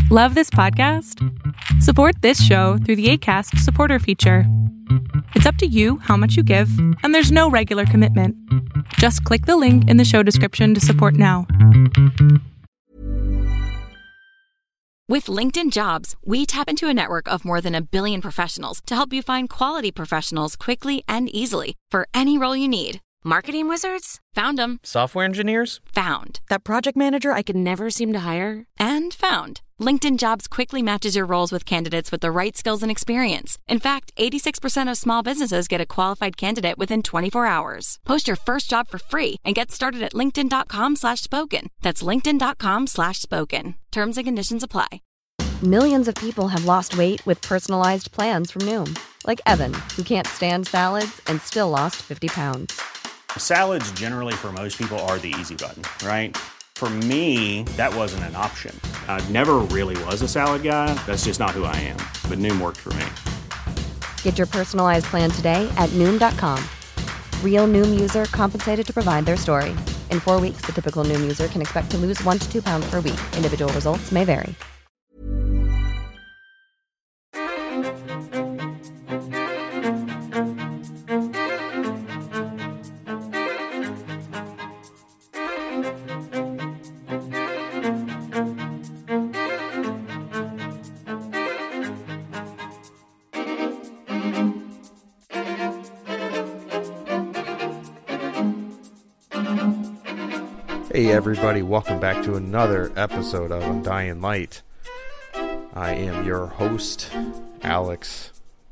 Love this podcast? Support this show through the Acast supporter feature. It's up to you how much you give, and there's no regular commitment. Just click the link in the show description to support now. With LinkedIn Jobs, we tap into a network of more than 1 billion professionals to help you find quality professionals quickly and easily for any role you need. Marketing wizards? Found them. Software engineers? Found. That project manager I could never seem to hire? And found. LinkedIn Jobs quickly matches your roles with candidates with the right skills and experience. In fact, 86% of small businesses get a qualified candidate within 24 hours. Post your first job for free and get started at linkedin.com/spoken. That's linkedin.com/spoken. Terms and conditions apply. Millions of people have lost weight with personalized plans from Noom. Like Evan, who can't stand salads and still lost 50 pounds. Salads generally for most people are the easy button, right? For me, that wasn't an option. I never really was a salad guy. That's just not who I am. But Noom worked for me. Get your personalized plan today at Noom.com. Real Noom user compensated to provide their story. In 4 weeks, the typical Noom user can expect to lose 1 to 2 pounds per week. Individual results may vary. Hey everybody, welcome back to another episode of Undying Light. I am your host, Alex,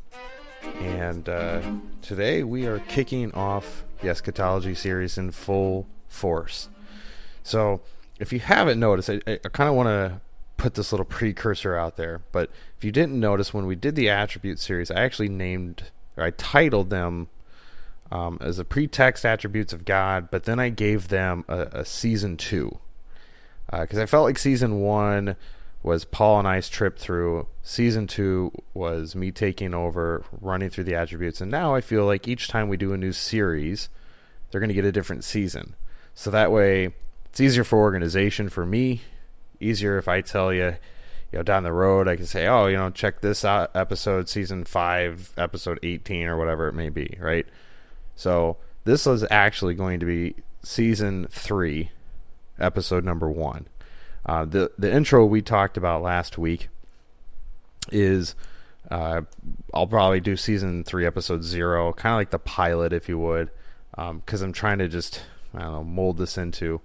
and today we are kicking off the Eschatology series in full force. So, if you haven't noticed, I kind of want to put this little precursor out there, but if you didn't notice, when we did the Attribute series, I actually I titled them as a pretext attributes of God, but then I gave them a season 2 because I felt like season 1 was Paul and I's trip through. Season 2 was me taking over, running through the attributes, and now I feel like each time we do a new series, they're going to get a different season. So that way, it's easier for organization for me. Easier if I tell you, down the road, I can say, check this out, episode season 5, episode 18, or whatever it may be, right? So this is actually going to be season 3, episode number 1. The intro we talked about last week is I'll probably do season 3, episode 0, kind of like the pilot, if you would, because I'm trying to just mold this into.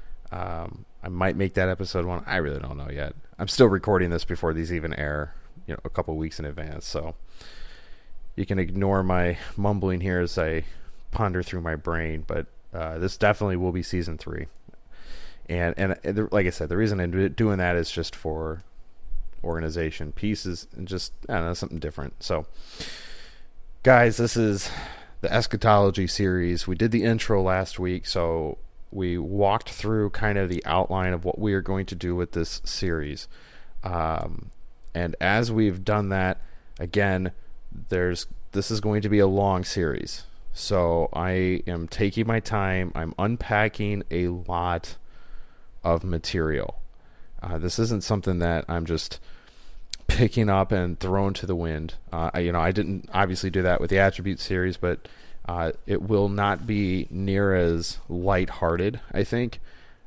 I might make that episode 1. I really don't know yet. I'm still recording this before these even air, a couple weeks in advance. So you can ignore my mumbling here as I ponder through my brain, but this definitely will be season 3, and like I said, the reason I'm doing that is just for organization pieces and just something different. So guys, this is the Eschatology series. We did the intro last week, so we walked through kind of the outline of what we are going to do with this series, and as we've done that, again, this is going to be a long series. So I am taking my time. I'm unpacking a lot of material. This isn't something that I'm just picking up and throwing to the wind. I didn't obviously do that with the Attribute series, but it will not be near as lighthearted, I think.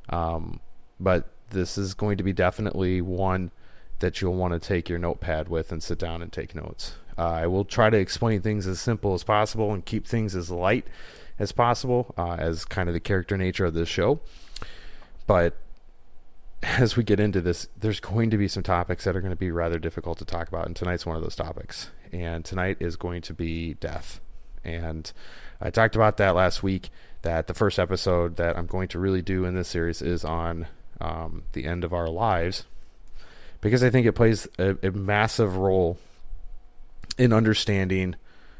But this is going to be definitely one that you'll want to take your notepad with and sit down and take notes. I will try to explain things as simple as possible and keep things as light as possible, as kind of the character nature of this show. But as we get into this, there's going to be some topics that are going to be rather difficult to talk about, and tonight's one of those topics. And tonight is going to be death. And I talked about that last week, that the first episode that I'm going to really do in this series is on the end of our lives, because I think it plays a massive role in understanding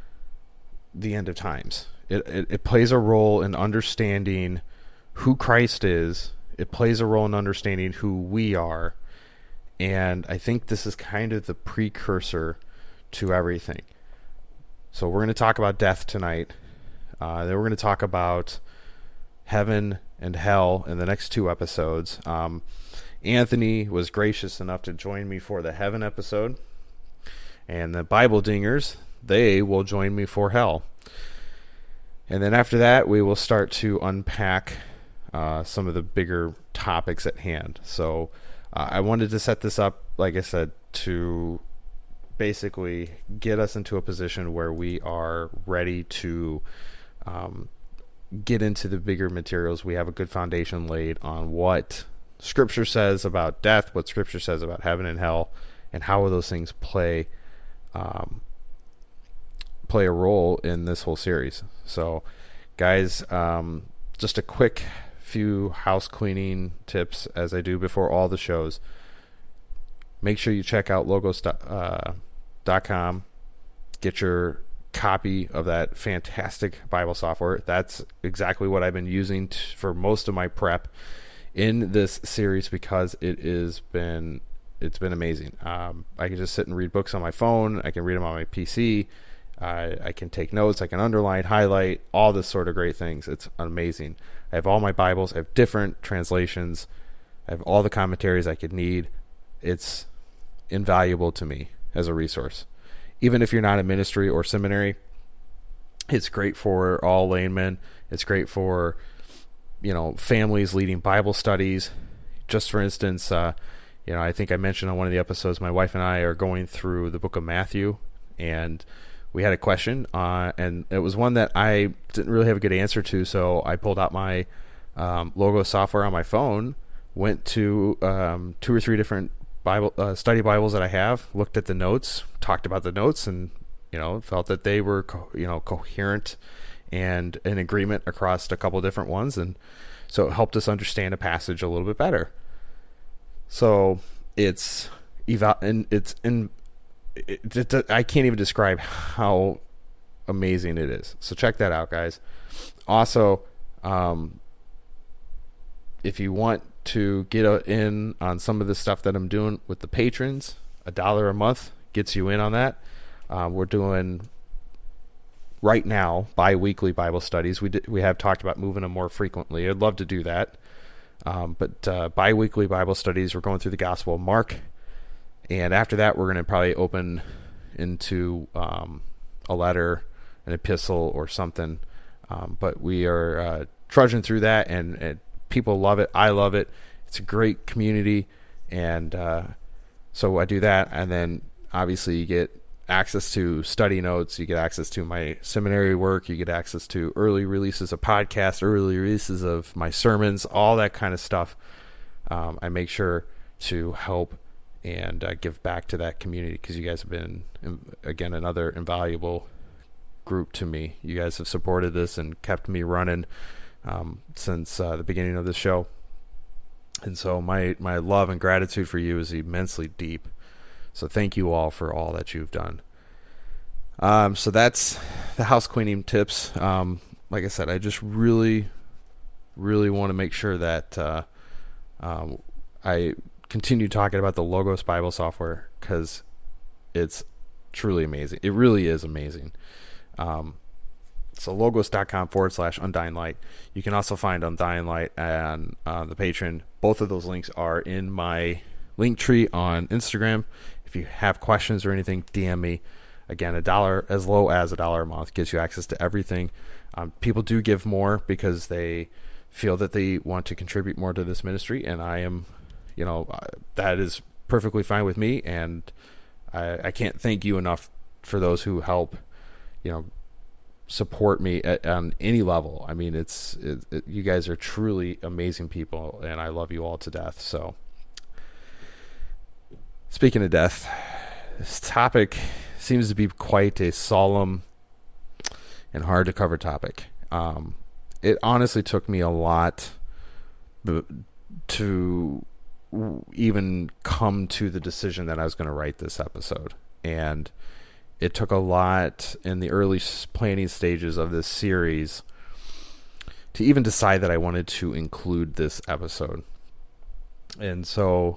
the end of times. It plays a role in understanding who Christ is. It plays a role in understanding who we are. And I think this is kind of the precursor to everything. So we're going to talk about death tonight. Then we're going to talk about heaven and hell in the next 2 episodes. Anthony was gracious enough to join me for the heaven episode. And the Bible Dingers, they will join me for hell. And then after that, we will start to unpack some of the bigger topics at hand. So I wanted to set this up, like I said, to basically get us into a position where we are ready to get into the bigger materials. We have a good foundation laid on what Scripture says about death, what Scripture says about heaven and hell, and how those things play a role in this whole series. So guys, just a quick few house cleaning tips as I do before all the shows. Make sure you check out logos.com. Get your copy of that fantastic Bible software. That's exactly what I've been using for most of my prep in this series, because it's been amazing. I can just sit and read books on my phone. I can read them on my PC. I can take notes. I can underline, highlight, all this sort of great things. It's amazing. I have all my Bibles. I have different translations. I have all the commentaries I could need. It's invaluable to me as a resource. Even if you're not in ministry or seminary, it's great for all laymen. It's great for, families leading Bible studies. Just for instance, I think I mentioned on one of the episodes, my wife and I are going through the book of Matthew, and we had a question, and it was one that I didn't really have a good answer to, so I pulled out my Logos software on my phone, went to 2 or 3 different Bible study Bibles that I have, looked at the notes, talked about the notes, and felt that they were coherent and in agreement across a couple different ones, and so it helped us understand a passage a little bit better. So I can't even describe how amazing it is. So check that out, guys. Also, if you want to get in on some of the stuff that I'm doing with the patrons, $1 a month gets you in on that. We're doing right now bi-weekly Bible studies. We have talked about moving them more frequently. I'd love to do that. But bi-weekly Bible studies, we're going through the Gospel of Mark. And after that, we're going to probably open into a letter, an epistle, or something. But we are trudging through that, and people love it. I love it. It's a great community. And so I do that. And then, obviously, you get access to study notes. You get access to my seminary work. You get access to early releases of podcasts, early releases of my sermons, all that kind of stuff. I make sure to help and give back to that community, because you guys have been, again, another invaluable group to me. You guys have supported this and kept me running since the beginning of the show. And so my love and gratitude for you is immensely deep. So thank you all for all that you've done. So that's the house cleaning tips. Like I said, I just really, really want to make sure that I continue talking about the Logos Bible software, because it's truly amazing. It really is amazing. So logos.com/Undying Light. You can also find Undying Light and the Patreon. Both of those links are in my link tree on Instagram. If you have questions or anything, DM me. Again, $1, as low as $1 a month, gives you access to everything. People do give more because they feel that they want to contribute more to this ministry, and I am, that is perfectly fine with me, and I can't thank you enough for those who help, support me on any level. I mean, you guys are truly amazing people, and I love you all to death. So, speaking of death, this topic seems to be quite a solemn and hard to cover topic. It honestly took me a lot to even come to the decision that I was going to write this episode. And it took a lot in the early planning stages of this series to even decide that I wanted to include this episode. And so,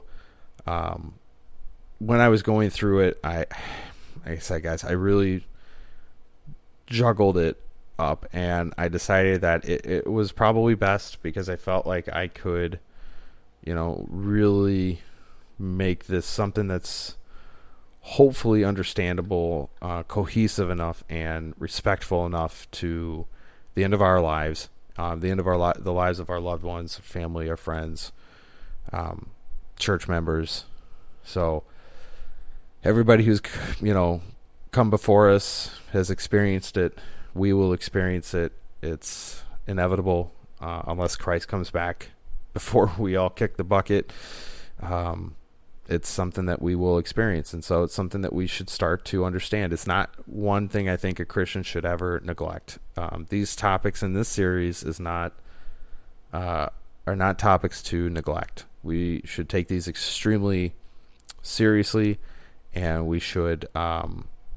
when I was going through it, like I said, guys, I really juggled it up, and I decided that it was probably best, because I felt like I could really make this something that's hopefully understandable, cohesive enough, and respectful enough to the end of our lives, the end of the lives of our loved ones, family, our friends, church members. So everybody who's, come before us has experienced it. We will experience it. It's inevitable, unless Christ comes back before we all kick the bucket. It's something that we will experience. And so it's something that we should start to understand. It's not one thing I think a Christian should ever neglect. These topics in this series are not topics to neglect. We should take these extremely seriously, and we should, at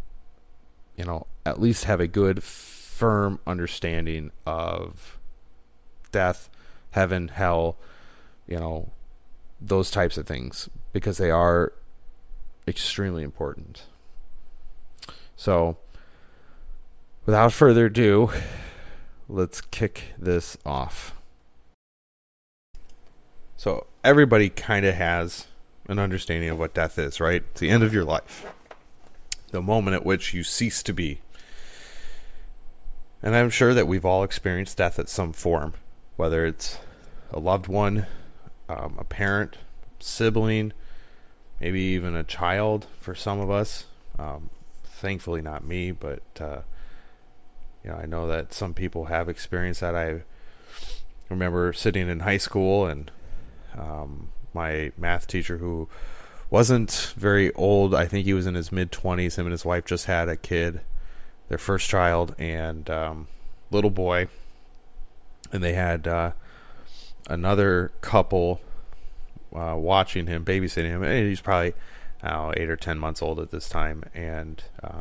least have a good, firm understanding of death, heaven, hell, those types of things, because they are extremely important. So, without further ado, let's kick this off. So, everybody kind of has an understanding of what death is, right? It's the end of your life. The moment at which you cease to be. And I'm sure that we've all experienced death at some form, whether it's a loved one, a parent, sibling, maybe even a child for some of us. Thankfully not me, but I know that some people have experienced that. I remember sitting in high school, and my math teacher, who wasn't very old, I think he was in his mid-20s, him and his wife just had a kid, their first child, and little boy, and they had another couple watching him, babysitting him, and he's probably 8 or 10 months old at this time, and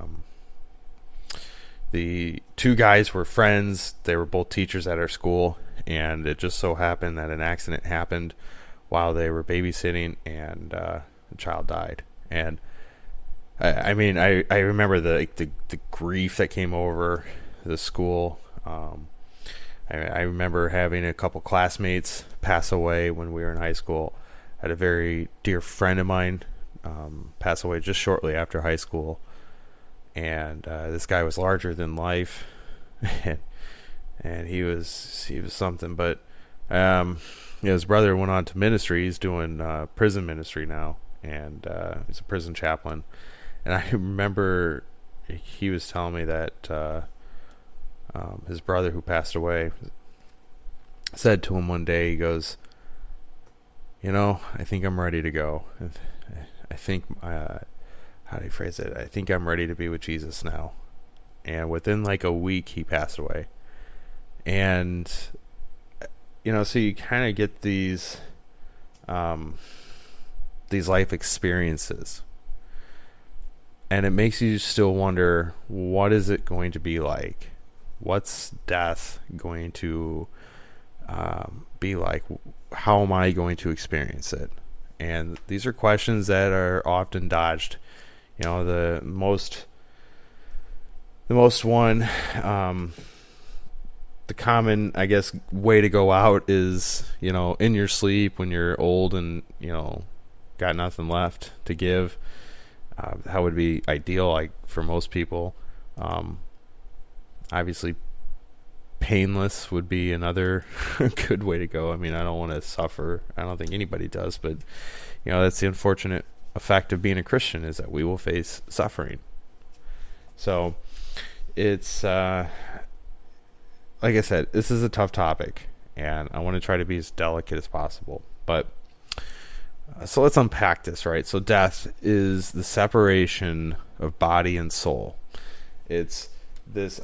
the two guys were friends. They were both teachers at our school, and it just so happened that an accident happened while they were babysitting, and the child died. And I remember the grief that came over the school. I remember having a couple classmates pass away when we were in high school. I had a very dear friend of mine pass away just shortly after high school, and this guy was larger than life, and he was something. But his brother went on to ministry. He's doing prison ministry now, and he's a prison chaplain. And I remember he was telling me that his brother, who passed away, said to him one day, he goes, I think I'm ready to go. I think, how do you phrase it? I think I'm ready to be with Jesus now. And within like a week, he passed away. And, so you kind of get these life experiences. And it makes you still wonder, what is it going to be like? What's death going to be like? How am I going to experience it? And these are questions that are often dodged. The most one, the common, I guess, way to go out is, in your sleep when you're old and, got nothing left to give. That would be ideal, like, for most people. Obviously, painless would be another good way to go. I mean, I don't want to suffer. I don't think anybody does, but that's the unfortunate effect of being a Christian, is that we will face suffering. So it's like I said, this is a tough topic, and I want to try to be as delicate as possible. But so let's unpack this, right? So death is the separation of body and soul. It's this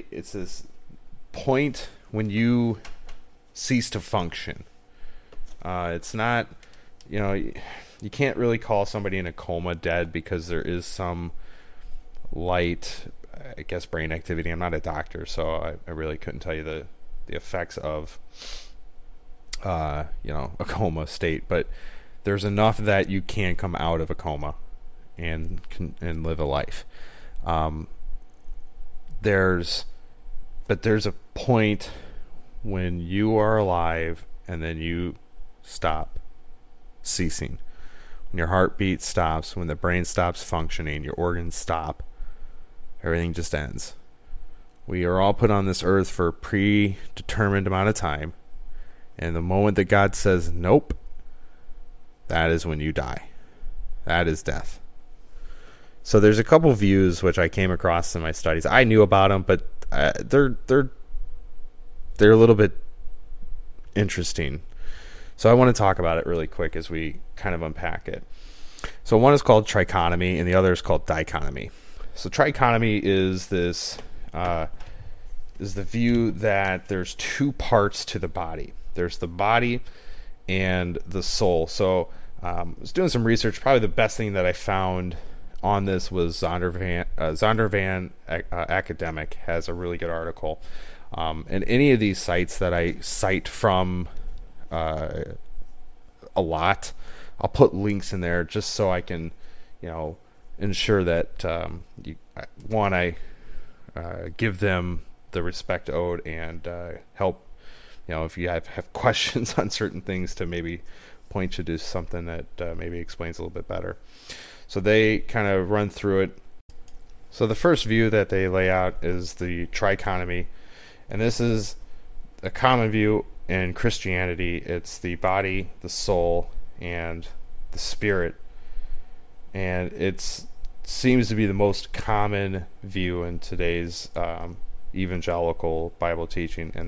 point when you cease to function. It's not, you can't really call somebody in a coma dead, because there is some light, I guess, brain activity. I'm not a doctor, so I really couldn't tell you the effects of a coma state, but there's enough that you can come out of a coma and live a life. There's a point when you are alive and then you stop ceasing. When your heartbeat stops, when the brain stops functioning, your organs stop, everything just ends. We are all put on this earth for a predetermined amount of time. And the moment that God says, nope, that is when you die. That is death. So there's a couple views which I came across in my studies. I knew about them, but they're a little bit interesting. So I want to talk about it really quick as we kind of unpack it. So one is called trichotomy, and the other is called dichotomy. So trichotomy is this is the view that there's two parts to the body. There's the body and the soul. So I was doing some research. Probably the best thing that I found on this was Zondervan Academic has a really good article. And any of these sites that I cite from a lot, I'll put links in there just so I can, ensure that I give them the respect owed and help. If you have questions on certain things, to maybe point you to something that maybe explains a little bit better. So they kind of run through it. So the first view that they lay out is the trichotomy, and this is a common view in Christianity. It's the body, the soul, and the spirit, and it seems to be the most common view in today's evangelical Bible teaching. And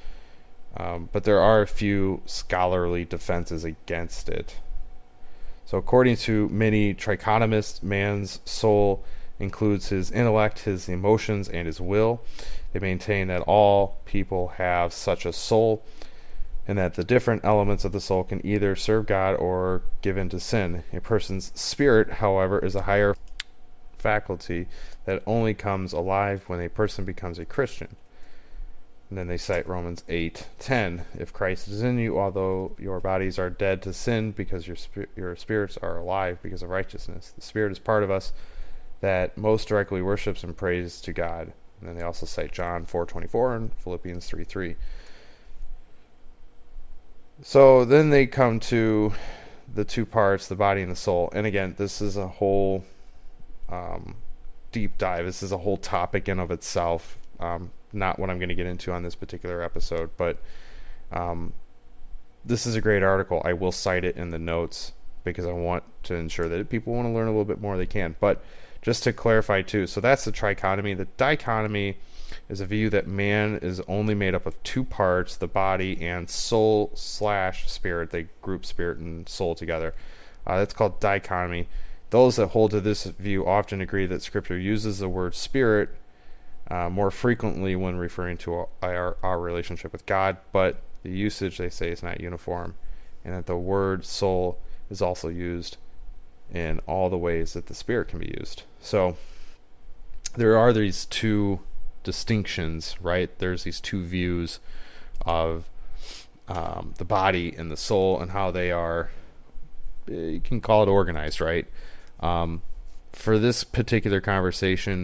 but there are a few scholarly defenses against it. So according to many trichotomists, man's soul includes his intellect, his emotions, and his will. They maintain that all people have such a soul, and that the different elements of the soul can either serve God or give in to sin. A person's spirit, however, is a higher faculty that only comes alive when a person becomes a Christian. And then they cite Romans 8:10. If Christ is in you, although your bodies are dead to sin, because your spirits are alive because of righteousness. The Spirit is part of us that most directly worships and prays to God. And then they also cite John 4:24 and Philippians 3:3. So then they come to the two parts, the body and the soul. And again, this is a whole deep dive. This is a whole topic in of itself. Not what I'm going to get into on this particular episode, but this is a great article. I will cite it in the notes because I want to ensure that if people want to learn a little bit more, they can. But just to clarify too, so that's the trichotomy. The dichotomy is a view that man is only made up of two parts, the body and soul/spirit. They group spirit and soul together. That's called dichotomy. Those that hold to this view often agree that Scripture uses the word spirit more frequently when referring to our relationship with God, but the usage, they say, is not uniform, and that the word soul is also used in all the ways that the spirit can be used. So there are these two distinctions, right? There's these two views of the body and the soul and how they are, you can call it organized, right? For this particular conversation,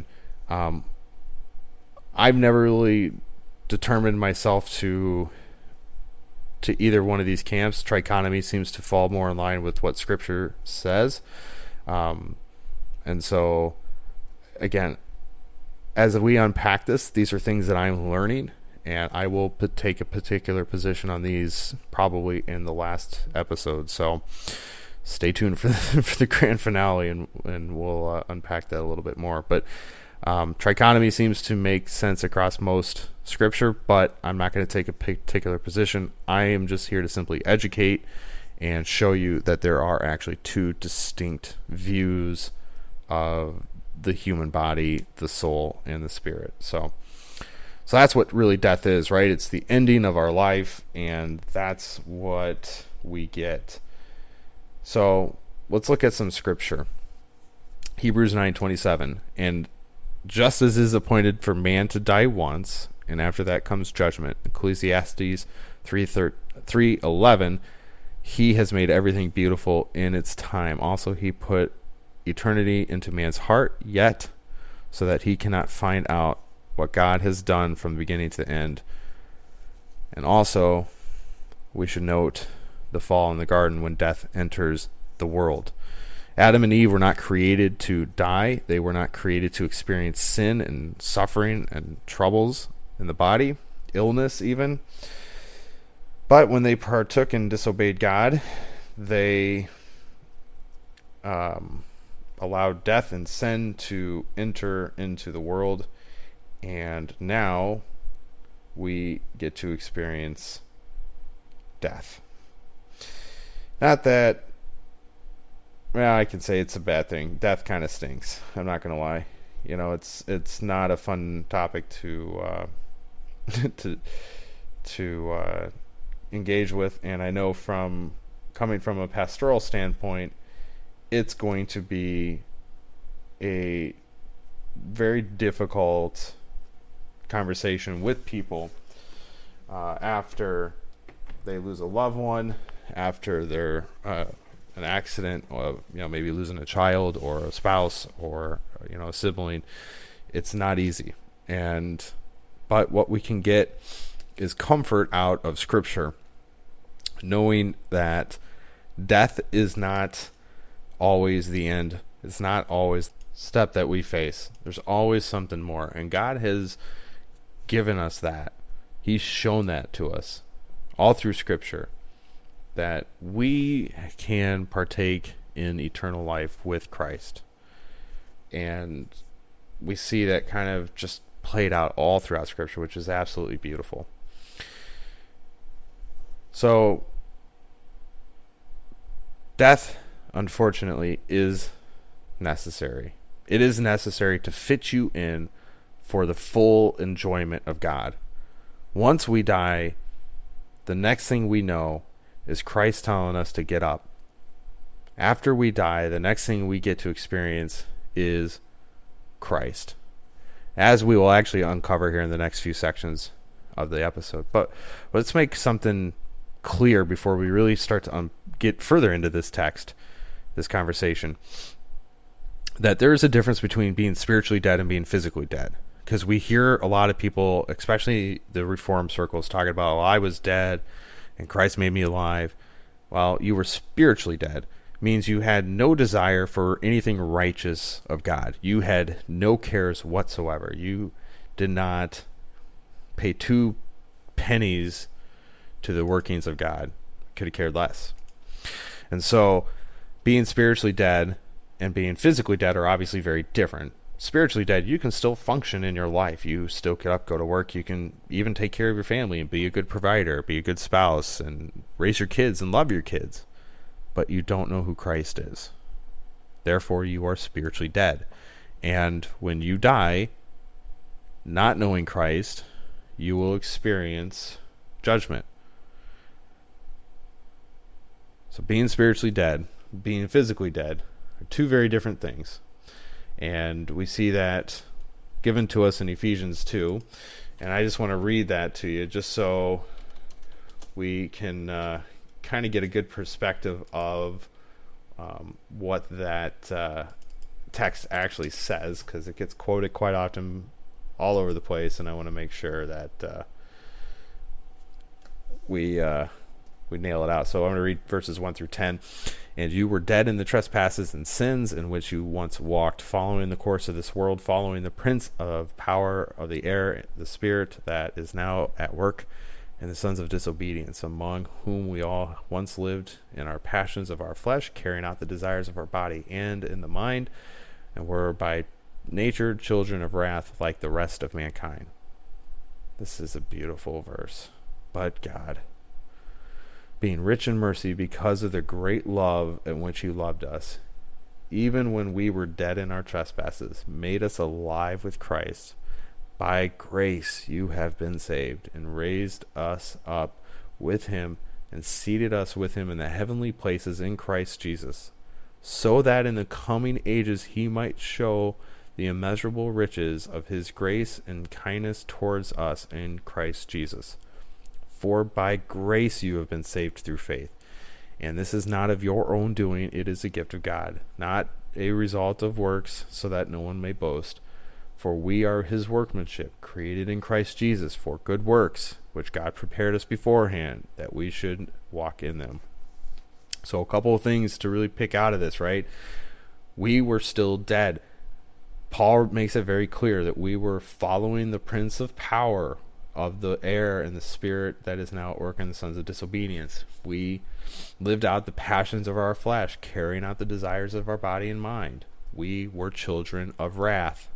I've never really determined myself to either one of these camps. Trichotomy seems to fall more in line with what Scripture says. And so, again, as we unpack this, these are things that I'm learning, and I will take a particular position on these probably in the last episode. So stay tuned for the grand finale, and we'll unpack that a little bit more. But trichotomy seems to make sense across most Scripture, but I'm not going to take a particular position. I am just here to simply educate and show you that there are actually two distinct views of the human body, the soul, and the spirit. So that's what really death is, right? It's the ending of our life, and that's what we get. So let's look at some Scripture. Hebrews 9:27, and just as it is appointed for man to die once, and after that comes judgment. Ecclesiastes 3:11, he has made everything beautiful in its time. Also, he put eternity into man's heart, yet so that he cannot find out what God has done from the beginning to the end. And also, we should note the fall in the garden when death enters the world. Adam and Eve were not created to die. They were not created to experience sin and suffering and troubles in the body, illness even. But when they partook and disobeyed God, they allowed death and sin to enter into the world, and now we get to experience death. Not that, well, I can say it's a bad thing. Death kind of stinks. I'm not going to lie. You know, it's not a fun topic to engage with, and I know from coming from a pastoral standpoint, it's going to be a very difficult conversation with people after they lose a loved one, after they're an accident, or maybe losing a child or a spouse or a sibling. It's not easy, but what we can get is comfort out of Scripture, knowing that death is not always the end. It's not always the step that we face. There's always something more, and God has given us that. He's shown that to us all through Scripture, that we can partake in eternal life with Christ. And we see that kind of just played out all throughout Scripture, which is absolutely beautiful. So, death, unfortunately, is necessary. It is necessary to fit you in for the full enjoyment of God. Once we die, the next thing we know is Christ telling us to get up. After we die, the next thing we get to experience is Christ, as we will actually uncover here in the next few sections of the episode. But let's make something clear before we really start to get further into this text, this conversation, that there is a difference between being spiritually dead and being physically dead. Because we hear a lot of people, especially the Reformed circles, talking about, well, I was dead and Christ made me alive. Well, you were spiritually dead. It means you had no desire for anything righteous of God. You had no cares whatsoever. You did not pay 2 pennies to the workings of God. Could have cared less. And so being spiritually dead and being physically dead are obviously very different. Spiritually dead, you can still function in your life. You still get up, go to work. You can even take care of your family and be a good provider, be a good spouse, and raise your kids and love your kids. But you don't know who Christ is. Therefore, you are spiritually dead. And when you die, not knowing Christ, you will experience judgment. So being spiritually dead, being physically dead, are 2 very different things. And we see that given to us in Ephesians 2. And I just want to read that to you just so we can kind of get a good perspective of what that text actually says, because it gets quoted quite often all over the place, and I want to make sure that we nail it out. So I'm going to read verses 1 through 10. And you were dead in the trespasses and sins in which you once walked, following the course of this world, following the prince of power of the air, the spirit that is now at work, and the sons of disobedience, among whom we all once lived in our passions of our flesh, carrying out the desires of our body and in the mind, and were by nature children of wrath like the rest of mankind. This is a beautiful verse. But God, being rich in mercy because of the great love in which you loved us, even when we were dead in our trespasses, made us alive with Christ. By grace you have been saved, and raised us up with him, and seated us with him in the heavenly places in Christ Jesus, so that in the coming ages he might show the immeasurable riches of his grace and kindness towards us in Christ Jesus. For by grace you have been saved through faith. And this is not of your own doing, it is a gift of God, not a result of works, so that no one may boast. For we are his workmanship, created in Christ Jesus for good works, which God prepared us beforehand, that we should walk in them. So a couple of things to really pick out of this, right? We were still dead. Paul makes it very clear that we were following the prince of power of the air and the spirit that is now at work in the sons of disobedience. We lived out the passions of our flesh, carrying out the desires of our body and mind. We were children of wrath.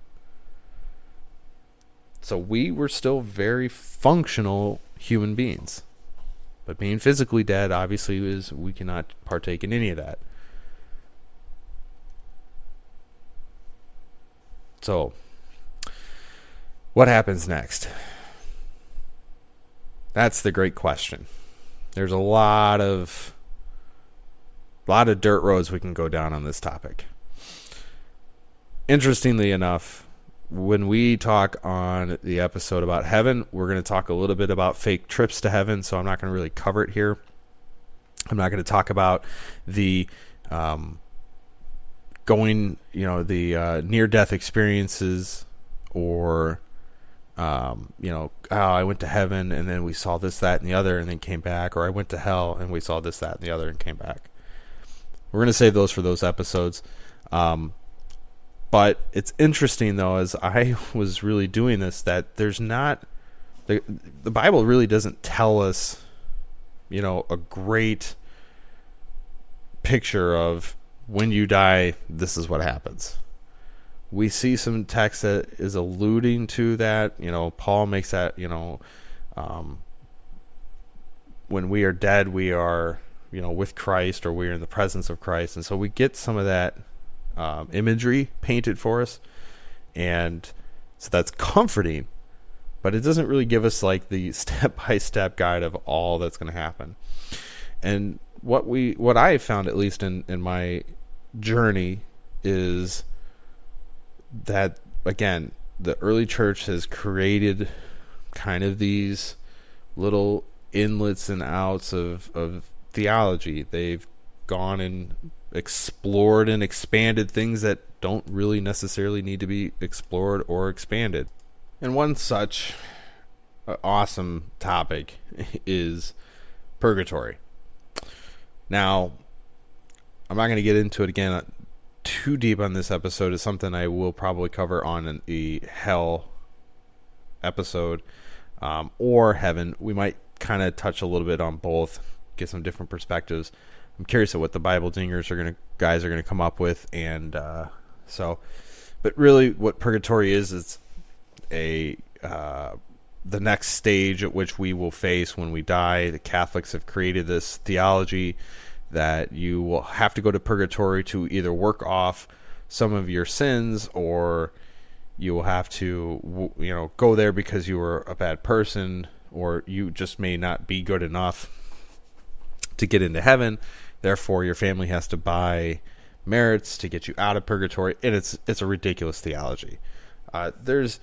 So we were still very functional human beings. But being physically dead, obviously, is we cannot partake in any of that. So, what happens next? That's the great question. There's a lot of dirt roads we can go down on this topic. Interestingly enough, when we talk on the episode about heaven, we're going to talk a little bit about fake trips to heaven, so I'm not going to really cover it here. I'm not going to talk about the near-death experiences, or I went to heaven and then we saw this, that, and the other and then came back, or I went to hell and we saw this, that, and the other and came back. We're going to save those for those episodes. But it's interesting, though, as I was really doing this, that there's not... The Bible really doesn't tell us, a great picture of when you die, this is what happens. We see some text that is alluding to that. Paul makes that, when we are dead, we are, with Christ, or we are in the presence of Christ. And so we get some of that imagery painted for us, and so that's comforting, but it doesn't really give us like the step-by-step guide of all that's going to happen. And what I found, at least in my journey, is that, again, the early church has created kind of these little inlets and outs of theology. They've gone and explored and expanded things that don't really necessarily need to be explored or expanded. And one such awesome topic is purgatory. Now, I'm not going to get into it again too deep on this episode. It's something I will probably cover on the hell episode, or heaven. We might kind of touch a little bit on both, get some different perspectives. I'm curious at what the Bible dingers guys are going to come up with, and but really, what purgatory is, it's the next stage at which we will face when we die. The Catholics have created this theology that you will have to go to purgatory to either work off some of your sins, or you will have to, go there because you were a bad person, or you just may not be good enough to get into heaven. Therefore, your family has to buy merits to get you out of purgatory, and it's a ridiculous theology. There's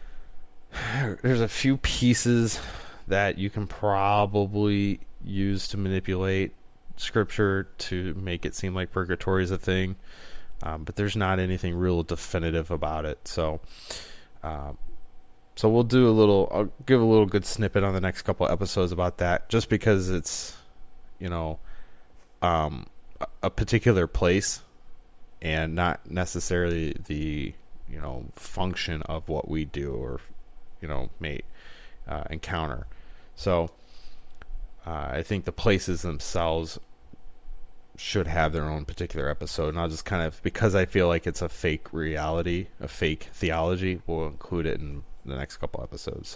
a few pieces that you can probably use to manipulate Scripture to make it seem like purgatory is a thing, but there's not anything real definitive about it. So we'll do I'll give a little good snippet on the next couple episodes about that, just because it's a particular place and not necessarily the function of what we do or may encounter. So I think the places themselves should have their own particular episode, and I'll just kind of, because I feel like it's a fake reality, a fake theology, we'll include it in the next couple episodes.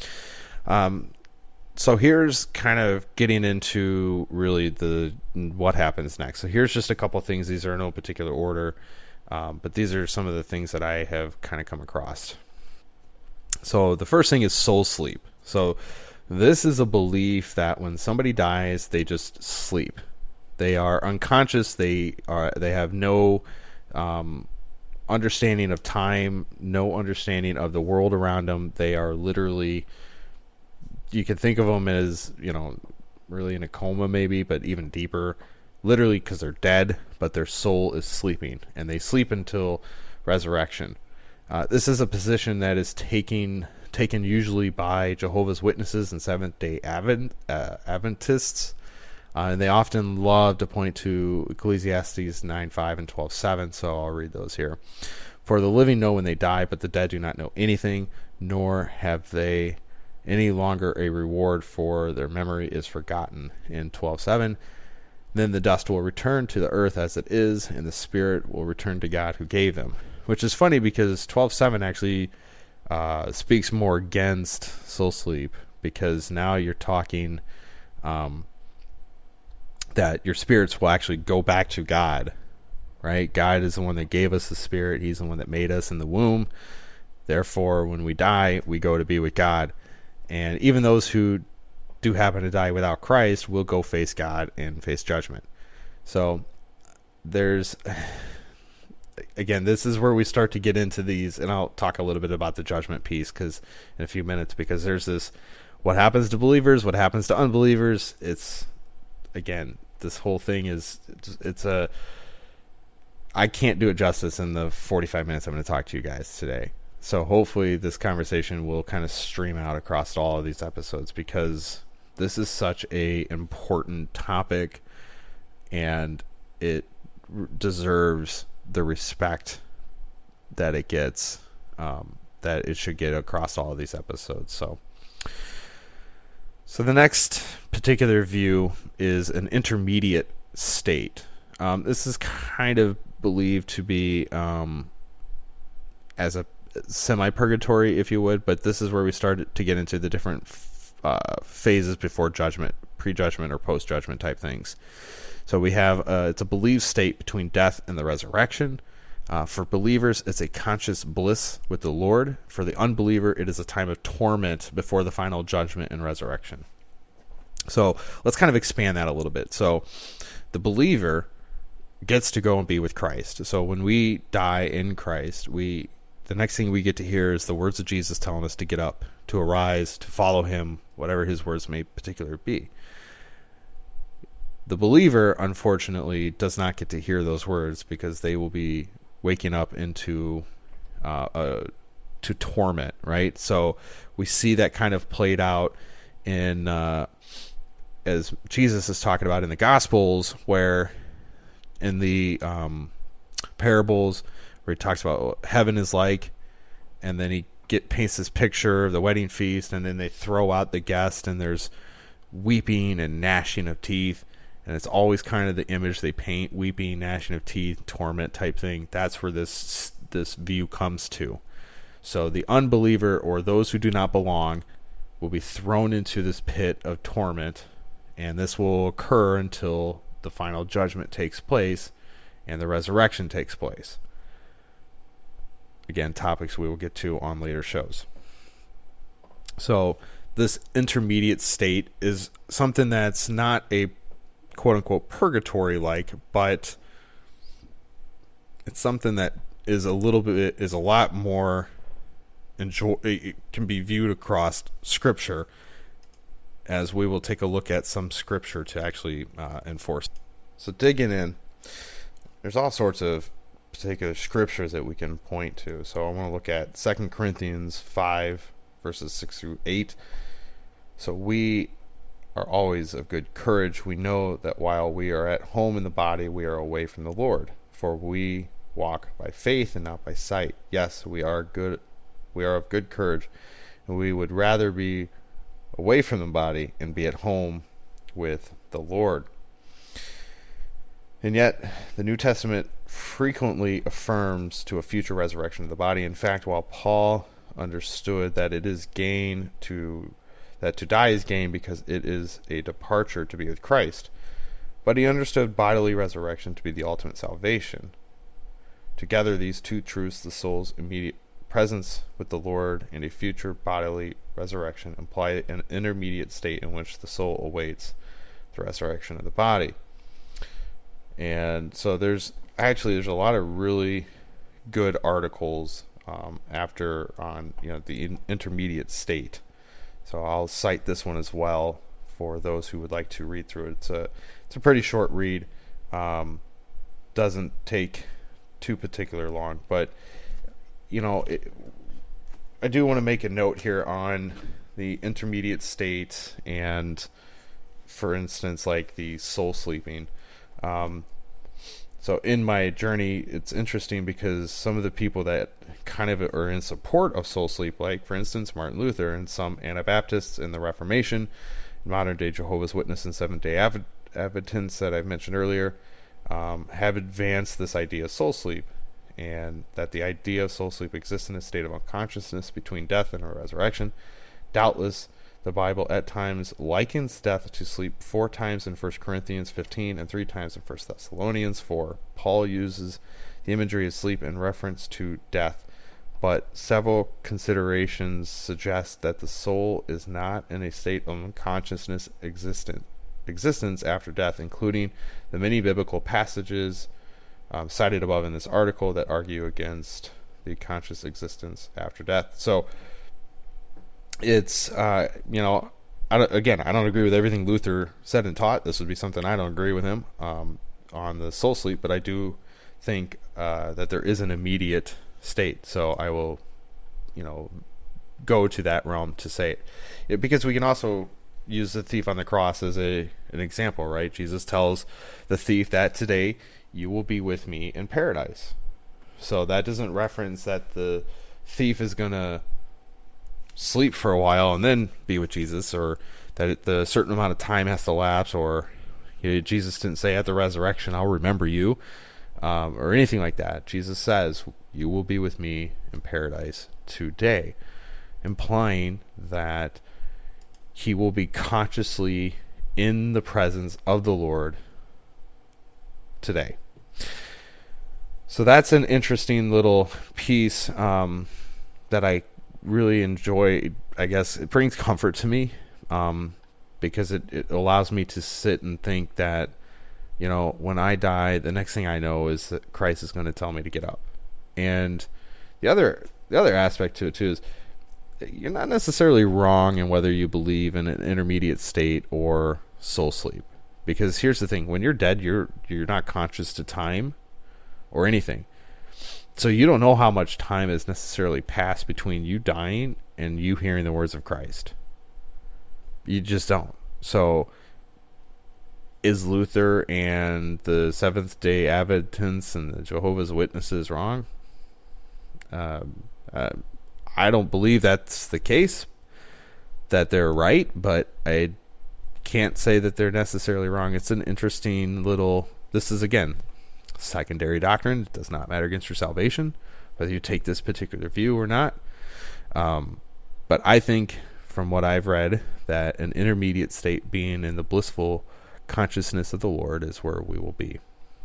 So here's kind of getting into really what happens next. So here's just a couple things. These are in no particular order, but these are some of the things that I have kind of come across. So the first thing is soul sleep. So this is a belief that when somebody dies, they just sleep. They are unconscious. They have no understanding of time, no understanding of the world around them. They are literally, you can think of them as, really in a coma maybe, but even deeper, literally, because they're dead, but their soul is sleeping, and they sleep until resurrection. This is a position that is taken usually by Jehovah's Witnesses and Seventh-day Adventists. And they often love to point to Ecclesiastes 9:5 and 12:7, so I'll read those here. For the living know when they die, but the dead do not know anything, nor have they any longer a reward, for their memory is forgotten. In 12:7, then the dust will return to the earth as it is, and the spirit will return to God who gave them. Which is funny because 12:7 actually speaks more against soul sleep, because now you're talking that your spirits will actually go back to God, right? God is the one that gave us the spirit. He's the one that made us in the womb. Therefore, when we die, we go to be with God. And even those who do happen to die without Christ will go face God and face judgment. So there's, again, this is where we start to get into these, and I'll talk a little bit about the judgment piece in a few minutes, because there's this, what happens to believers, what happens to unbelievers. It's, again, this whole thing I can't do it justice in the 45 minutes I'm going to talk to you guys today. So hopefully this conversation will kind of stream out across all of these episodes, because this is such a important topic, and it deserves the respect that it gets, that it should get across all of these episodes. So the next particular view is an intermediate state. This is kind of believed to be as a semi-purgatory, if you would, but this is where we start to get into the different phases before judgment, pre-judgment or post-judgment type things. So we have it's a believed state between death and the resurrection. For believers, it's a conscious bliss with the Lord. For the unbeliever, it is a time of torment before the final judgment and resurrection. So let's kind of expand that a little bit. So the believer gets to go and be with Christ. So when we die in Christ, the next thing we get to hear is the words of Jesus telling us to get up, to arise, to follow him, whatever his words may particularly be. The believer, unfortunately, does not get to hear those words, because they will be waking up into to torment, right? So we see that kind of played out in as Jesus is talking about in the Gospels, where in the parables where he talks about what heaven is like, and then he paints this picture of the wedding feast, and then they throw out the guest, and there's weeping and gnashing of teeth. And it's always kind of the image they paint, weeping, gnashing of teeth, torment type thing. That's where this view comes to. So the unbeliever, or those who do not belong, will be thrown into this pit of torment, and this will occur until the final judgment takes place and the resurrection takes place. Again, topics we will get to on later shows. So this intermediate state is something that's not a quote-unquote purgatory-like, but it's something that is a lot more it can be viewed across Scripture, as we will take a look at some Scripture to actually enforce. So digging in, there's all sorts of particular Scriptures that we can point to. So I want to look at 2 Corinthians 5, verses 6 through 8. So we are always of good courage. We know that while we are at home in the body, we are away from the Lord. For we walk by faith and not by sight. Yes, we are of good courage, and we would rather be away from the body and be at home with the Lord. And yet, the New Testament frequently affirms to a future resurrection of the body. In fact, while Paul understood that it is gain that to die is gain because it is a departure to be with Christ, but he understood bodily resurrection to be the ultimate salvation. Together, these two truths, the soul's immediate presence with the Lord and a future bodily resurrection, imply an intermediate state in which the soul awaits the resurrection of the body. And so there's a lot of really good articles on the intermediate state. So I'll cite this one as well for those who would like to read through it. It's a pretty short read. Doesn't take too particular long, but I do want to make a note here on the intermediate state and for instance, like the soul sleeping. So in my journey, it's interesting because some of the people that kind of are in support of soul sleep, like for instance Martin Luther and some Anabaptists in the Reformation, modern day Jehovah's Witness and Seventh-day Adventists that I've mentioned earlier, have advanced this idea of soul sleep, and that the idea of soul sleep exists in a state of unconsciousness between death and a resurrection. Doubtless, the Bible at times likens death to sleep 4 times in 1 Corinthians 15 and 3 times in 1 Thessalonians 4. Paul uses the imagery of sleep in reference to death, but several considerations suggest that the soul is not in a state of unconsciousness existence after death, including the many biblical passages cited above in this article that argue against the conscious existence after death. So it's, I don't agree with everything Luther said and taught. This would be something I don't agree with him on the soul sleep, but I do think that there is an immediate state. So I will, go to that realm to say it, because we can also use the thief on the cross as an example, right? Jesus tells the thief that today you will be with me in paradise. So that doesn't reference that the thief is going to sleep for a while and then be with Jesus, or that the certain amount of time has to lapse, or Jesus didn't say at the resurrection, I'll remember you, or anything like that. Jesus says, you will be with me in paradise today, implying that he will be consciously in the presence of the Lord today. So that's an interesting little piece that I really enjoy. I guess it brings comfort to me because it allows me to sit and think that, when I die, the next thing I know is that Christ is going to tell me to get up. And the other aspect to it too is you're not necessarily wrong in whether you believe in an intermediate state or soul sleep, because here's the thing: when you're dead, you're not conscious to time or anything. So you don't know how much time has necessarily passed between you dying and you hearing the words of Christ. You just don't. So is Luther and the Seventh-day Adventists and the Jehovah's Witnesses wrong? I don't believe that's the case, that they're right, but I can't say that they're necessarily wrong. It's an interesting little... This is, again, secondary doctrine. It does not matter against your salvation, whether you take this particular view or not. But I think, from what I've read, that an intermediate state, being in the blissful consciousness of the Lord, is where we will be.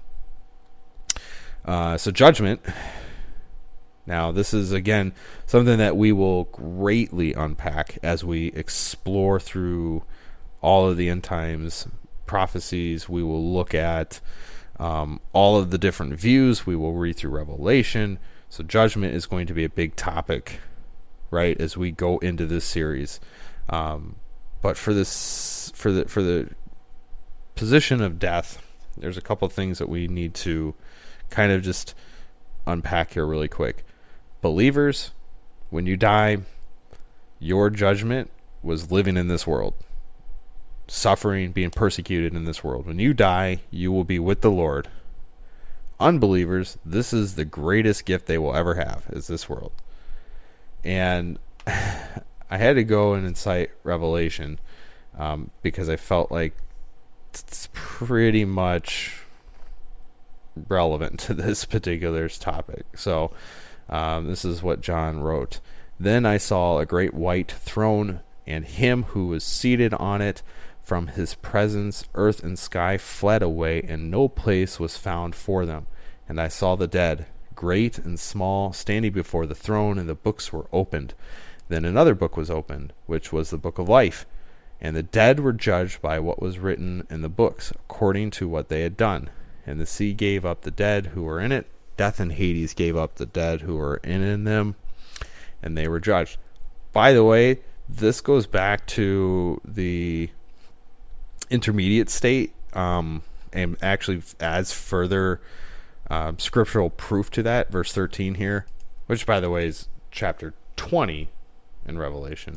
So judgment. Now, this is, again, something that we will greatly unpack as we explore through all of the end times prophecies. We will look at all of the different views. We will read through Revelation. So judgment is going to be a big topic, right, as we go into this series. But for the position of death, there's a couple of things that we need to kind of just unpack here really quick. Believers, when you die, your judgment was living in this world, suffering, being persecuted in this world. When you die, you will be with the Lord. Unbelievers, this is the greatest gift they will ever have, is this world. And I had to go and cite Revelation because I felt like it's pretty much relevant to this particular topic. So this is what John wrote. Then I saw a great white throne, and him who was seated on it. From his presence, earth and sky fled away, and no place was found for them. And I saw the dead, great and small, standing before the throne, and the books were opened. Then another book was opened, which was the book of life. And the dead were judged by what was written in the books, according to what they had done. And the sea gave up the dead who were in it. Death and Hades gave up the dead who were in them, and they were judged. By the way, this goes back to the intermediate state, and actually adds further scriptural proof to that. Verse 13 here, which, by the way, is chapter 20 in Revelation.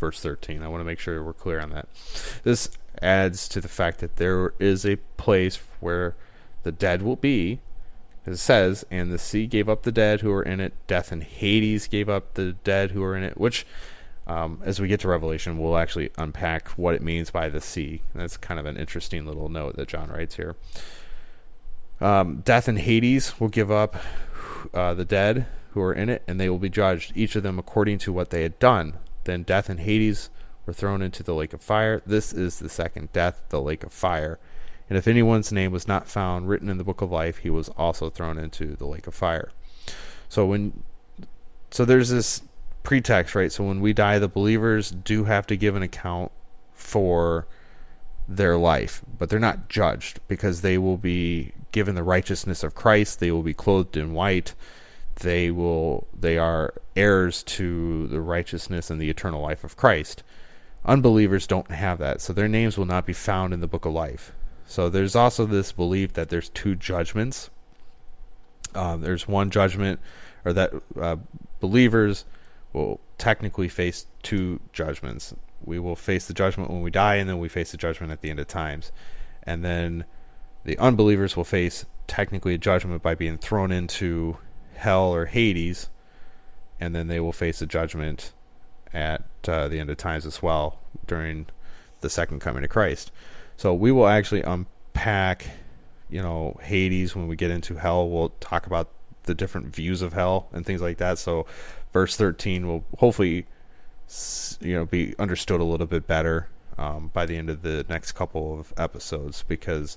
verse 13. I want to make sure we're clear on that. This adds to the fact that there is a place where the dead will be. It says, and the sea gave up the dead who were in it. Death and Hades gave up the dead who were in it, which, as we get to Revelation, we'll actually unpack what it means by the sea. That's kind of an interesting little note that John writes here. Death and Hades will give up the dead who are in it, and they will be judged, each of them according to what they had done. Then death and Hades were thrown into the lake of fire. This is the second death, the lake of fire. And if anyone's name was not found written in the book of life, he was also thrown into the lake of fire. So there's this pretext, right? So when we die, the believers do have to give an account for their life, but they're not judged because they will be given the righteousness of Christ. They will be clothed in white. They are heirs to the righteousness and the eternal life of Christ. Unbelievers don't have that, so their names will not be found in the book of life. So there's also this belief that there's two judgments. There's one judgment, or that believers will technically face two judgments. We will face the judgment when we die, and then we face the judgment at the end of times. And then the unbelievers will face technically a judgment by being thrown into hell or Hades, and then they will face a judgment at the end of times as well during the second coming of Christ. So we will actually unpack, Hades when we get into hell. We'll talk about the different views of hell and things like that. So verse 13 will hopefully, be understood a little bit better by the end of the next couple of episodes, because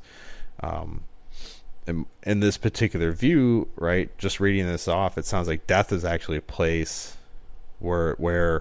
in this particular view, right, just reading this off, it sounds like death is actually a place where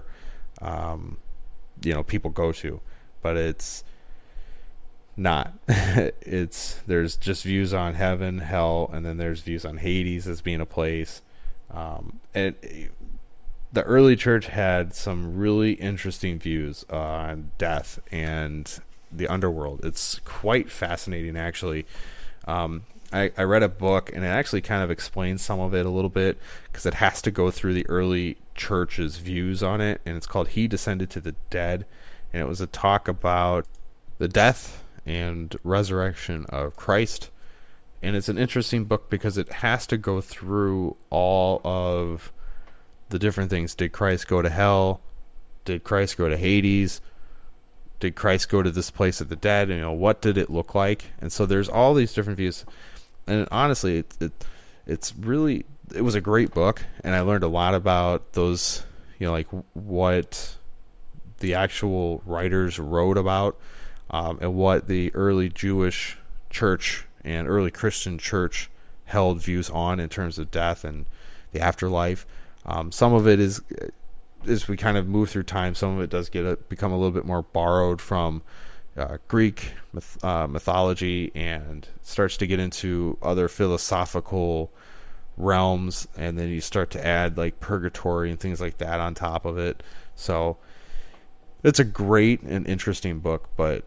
people go to, but it's not. There's just views on heaven, hell, and then there's views on Hades as being a place. And the early church had some really interesting views on death and the underworld. It's quite fascinating, actually. I read a book, and it actually kind of explains some of it a little bit, because it has to go through the early church's views on it, and it's called He Descended to the Dead, and it was a talk about the death and resurrection of Christ. And it's an interesting book because it has to go through all of the different things. Did Christ go to hell? Did Christ go to Hades? Did Christ go to this place of the dead? And, what did it look like? And so there's all these different views. And honestly, it was a great book, and I learned a lot about those, like what the actual writers wrote about, and what the early Jewish church and early Christian church held views on in terms of death and the afterlife. Some of it is, as we kind of move through time, some of it does become a little bit more borrowed from Greek mythology, and starts to get into other philosophical realms, and then you start to add like purgatory and things like that on top of it. So it's a great and interesting book, but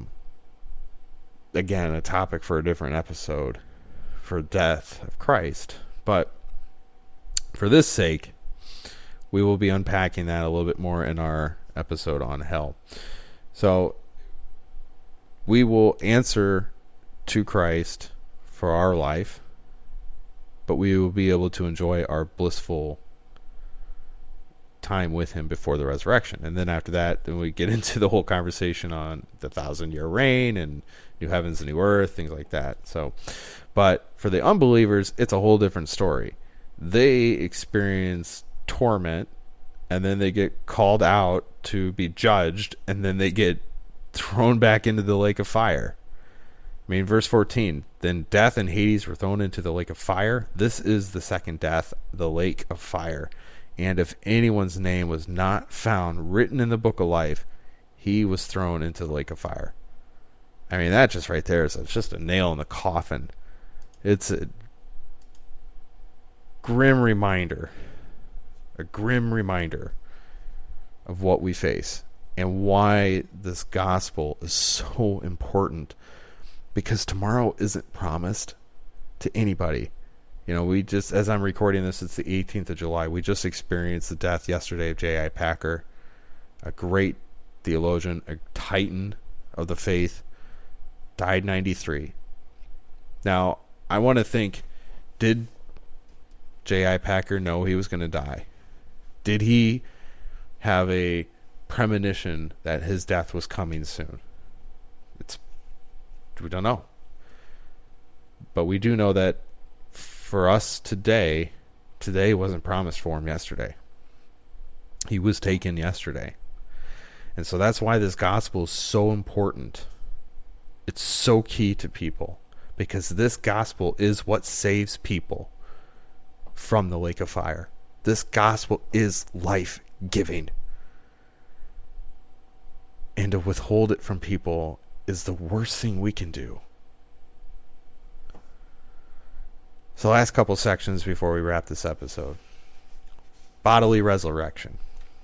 again, a topic for a different episode, for death of Christ. But for this sake, we will be unpacking that a little bit more in our episode on hell. So we will answer to Christ for our life, but we will be able to enjoy our blissful time with him before the resurrection. And then after that, then we get into the whole conversation on the 1,000-year reign and new heavens and new earth, things like that. So, but for the unbelievers, it's a whole different story. They experience torment, and then they get called out to be judged, and then they get thrown back into the lake of fire. I mean, verse 14, then death and Hades were thrown into the lake of fire. This is the second death, the lake of fire. And if anyone's name was not found written in the book of life, he was thrown into the lake of fire. I mean, that just right there is just a nail in the coffin. It's a grim reminder of what we face and why this gospel is so important, because tomorrow isn't promised to anybody. We just, as I'm recording this, it's the 18th of July. We just experienced the death yesterday of J.I. Packer. a great theologian, a titan of the faith, died 93. Now, I want to think, did J.I. Packer know he was going to die? Did he have a premonition that his death was coming soon? We don't know. But we do know that for us today wasn't promised for him yesterday. He was taken yesterday. And so that's why this gospel is so important. It's so key to people, because this gospel is what saves people from the lake of fire. This gospel is life-giving. And to withhold it from people is the worst thing we can do. So last couple sections before we wrap this episode. Bodily resurrection.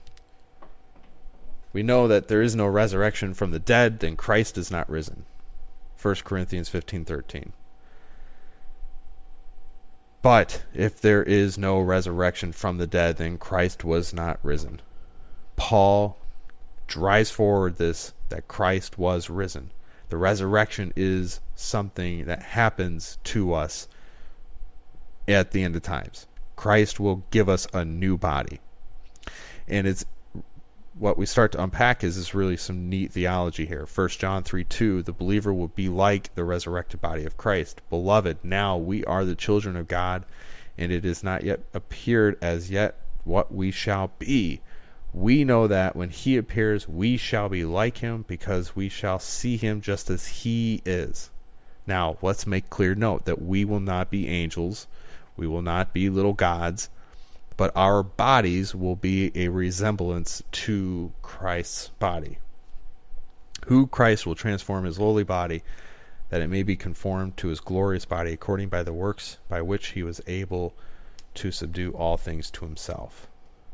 We know that there is no resurrection from the dead, then Christ is not risen. 1 Corinthians 15:13. But if there is no resurrection from the dead, then Christ was not risen. Paul drives forward this, that Christ was risen. The resurrection is something that happens to us at the end of times. Christ will give us a new body. And it's what we start to unpack is really some neat theology here. 1 John 3:2, the believer will be like the resurrected body of Christ. Beloved, now we are the children of God, and it is not yet appeared as yet what we shall be. We know that when he appears, we shall be like him, because we shall see him just as he is. Now, let's make clear note that we will not be angels. We will not be little gods. But our bodies will be a resemblance to Christ's body, who Christ will transform his lowly body, that it may be conformed to his glorious body, according by the works by which he was able to subdue all things to himself.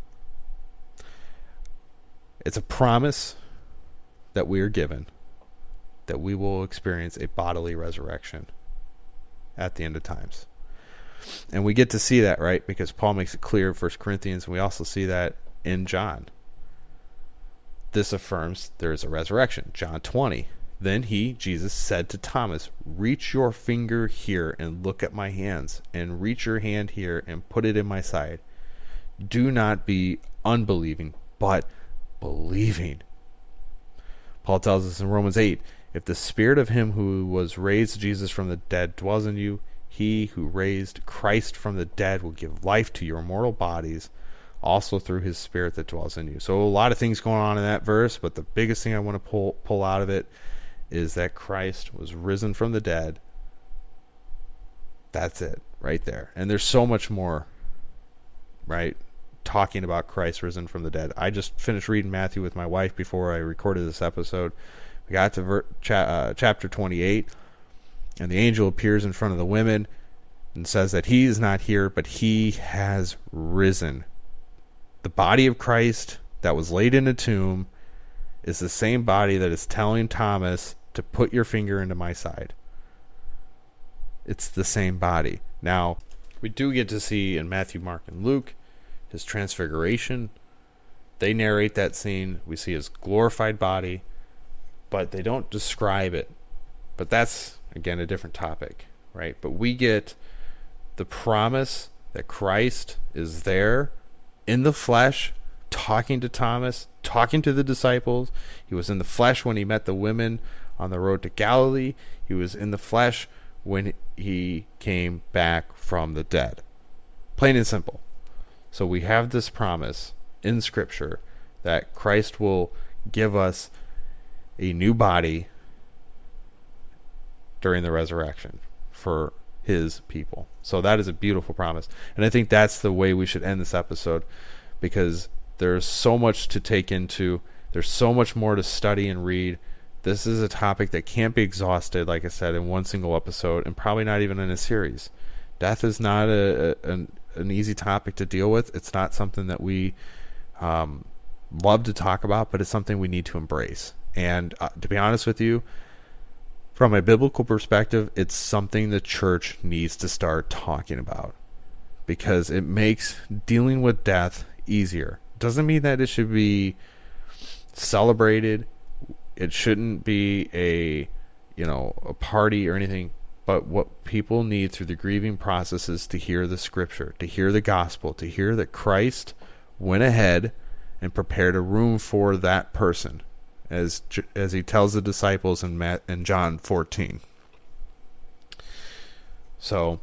It's a promise that we are given, that we will experience a bodily resurrection at the end of times. And we get to see that, right? Because Paul makes it clear in 1 Corinthians, and we also see that in John. This affirms there is a resurrection. John 20. Then he, Jesus, said to Thomas, reach your finger here and look at my hands, and reach your hand here and put it in my side. Do not be unbelieving, but believing. Paul tells us in Romans 8, if the spirit of him who was raised Jesus from the dead dwells in you, he who raised Christ from the dead will give life to your mortal bodies, also through his spirit that dwells in you. So a lot of things going on in that verse, but the biggest thing I want to pull out of it is that Christ was risen from the dead. That's it, right there. And there's so much more, right? Talking about Christ risen from the dead. I just finished reading Matthew with my wife before I recorded this episode. We got to chapter 28, and the angel appears in front of the women and says that he is not here, but he has risen. The body of Christ that was laid in a tomb is the same body that is telling Thomas to put your finger into my side. It's the same body. Now, we do get to see in Matthew, Mark, and Luke his transfiguration. They narrate that scene. We see his glorified body, but they don't describe it. But that's, again, a different topic, right? But we get the promise that Christ is there in the flesh, talking to Thomas, talking to the disciples. He was in the flesh when he met the women on the road to Galilee. He was in the flesh when he came back from the dead. Plain and simple. So we have this promise in Scripture that Christ will give us a new body during the resurrection for his people. So that is a beautiful promise. And I think that's the way we should end this episode, because there's so much to take into. There's so much more to study and read. This is a topic that can't be exhausted, like I said, in one single episode, and probably not even in a series. Death is not an easy topic to deal with. It's not something that we love to talk about, but it's something we need to embrace. And to be honest with you, from a biblical perspective, it's something the church needs to start talking about, because it makes dealing with death easier. Doesn't mean that it should be celebrated. It shouldn't be a party or anything. But what people need through the grieving process is to hear the scripture, to hear the gospel, to hear that Christ went ahead and prepared a room for that person, as he tells the disciples in John 14. So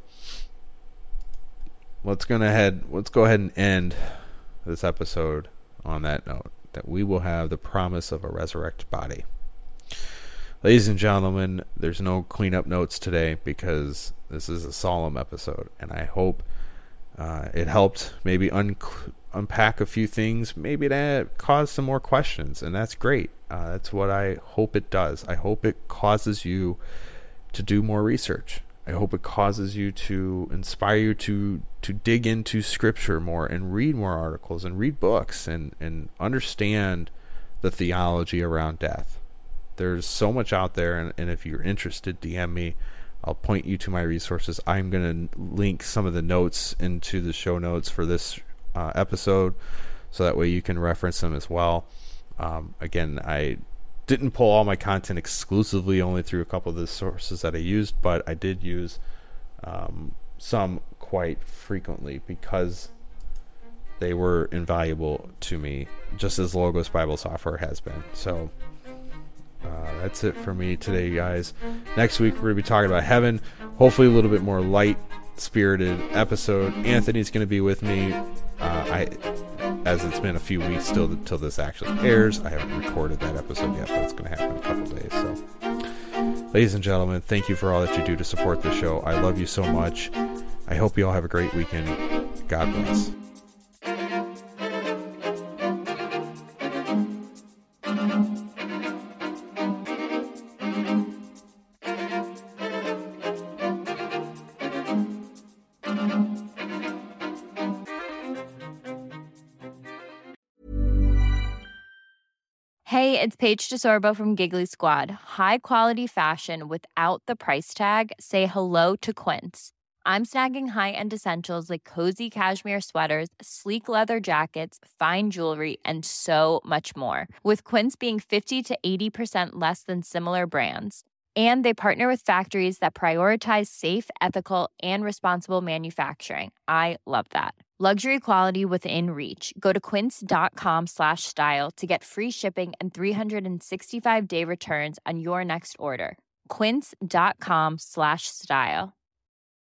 let's go ahead and end this episode on that note, that we will have the promise of a resurrected body. Ladies and gentlemen, there's no cleanup notes today because this is a solemn episode, and I hope it helped maybe unpack a few things. Maybe it caused some more questions, and that's great. That's what I hope it does. I hope it causes you to do more research. I hope it causes you to inspire you to dig into Scripture more and read more articles and read books and understand the theology around death. There's so much out there, and if you're interested, DM me. I'll point you to my resources. I'm going to link some of the notes into the show notes for this episode, so that way you can reference them as well. Again, I didn't pull all my content exclusively only through a couple of the sources that I used, but I did use some quite frequently because they were invaluable to me, just as Logos Bible Software has been. So that's it for me today, guys. Next week we're going to be talking about heaven, hopefully a little bit more light-spirited episode. Anthony's going to be with me. As it's been a few weeks still till this actually airs, I haven't recorded that episode yet, but it's going to happen in a couple days. So, ladies and gentlemen, thank you for all that you do to support the show. I love you so much. I hope you all have a great weekend. God bless. Hey, it's Paige DeSorbo from Giggly Squad. High quality fashion without the price tag. Say hello to Quince. I'm snagging high-end essentials like cozy cashmere sweaters, sleek leather jackets, fine jewelry, and so much more. With Quince being 50 to 80% less than similar brands. And they partner with factories that prioritize safe, ethical, and responsible manufacturing. I love that. Luxury quality within reach. Go to quince.com/style to get free shipping and 365-day returns on your next order. Quince.com/style.